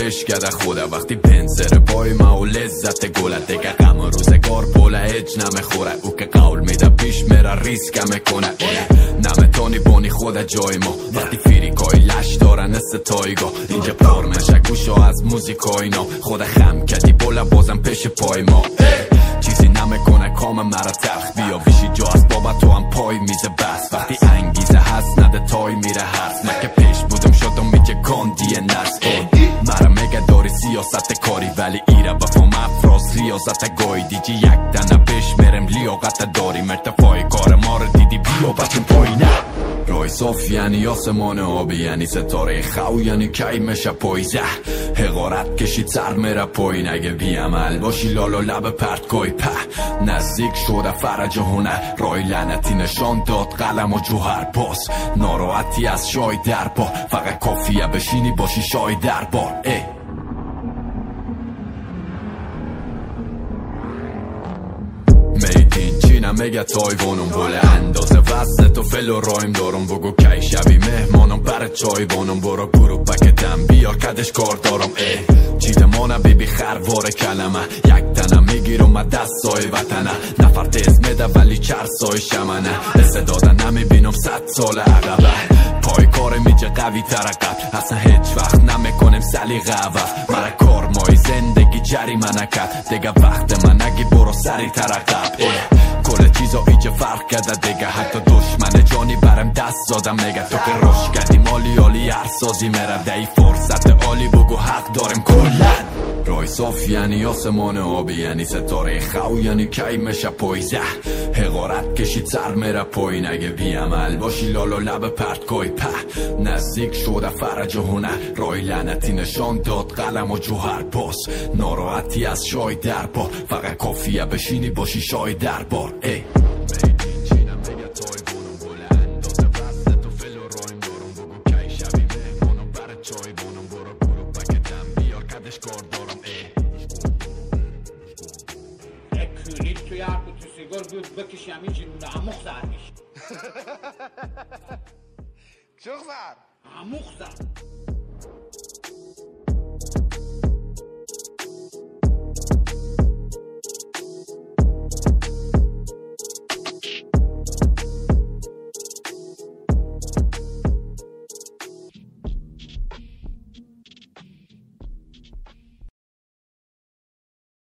پشکده خوده وقتی پنسر پای ما و لذت گله دیگه غم روزگار پوله هیچ نمیخوره او که قول میده پیش میره ریسک میکنه نمیتونی بانی خود جای ما وقتی فیریکای لش داره نست تایگا اینجا پر میشه گوشا از موزیکای نو خود خم کدی بوله بازم پیش پای ما چیزی نمیکنه کام مرا تلخ بیا بیشی جا از بابا تو هم پای میزه بس وقتی انگیزه هست نده تای میره هست مکه پیش بودم شدم میگه گاندی نست مرا میگه داری سیاست کاری ولی ایره بفهم افراز ریاضت گای دیجی یک دنه پیش میرم لیاقت داری مرتفای کار ما رو دیدی بیا بچم پایینه رای صاف یعنی آسمان آبی یعنی ستاره خو یعنی کی میشه پایزه حقارت کشید سر میره پایین اگه بیعمل باشی لالا لب پرت گای په نزدیک شده فرج هنر رای لعنتی نشان داد قلم و جوهر باز ناراحتی از شای در پا فقط کافیه بشینی باشی شای در بار میدین چینم میگه تایوانم بوله اندازه وزن تو فل و رایم دارم بگو کی شبی مهمانم بر چای بانم برو گروه بکتم بیا کدش کار دارم چیدمانه بیبی خروار کلمه یک تنم میگیرم دستای وطنه نفر تیز میده ولی چرسای شمنه استعداده نمیبینم 100 سال عقبه پای کار میجه قوی ترقب اصلا هیچ وقت نمیکنم سلیقه عوض مرا کار مای زندگی جریمه نکرد دیگه وقت من نگی برو سری ترقب کل چیزا ایچه فرق کرده دیگه حتی دشمن جانی برم دست زادم میگه تو که روش کردی مالی عالی هر سازی میره دی فرصت عالی بگو حق دارم کلن رای صاف یعنی آسمان آبی یعنی ستاره خو یعنی کی میشه پایزه حقارت کشید سر میره پایین اگه بیعمل باشی لالا لب پرت گای په نزدیک شده فرج هنر رای لعنتی نشان داد قلم و جوهر باز ناراحتی از شای در پا فقط کافیه بشینی باشی شای در بار بود بکشی همین جنونه اموخ زر میشه چوخ زر اموخ زر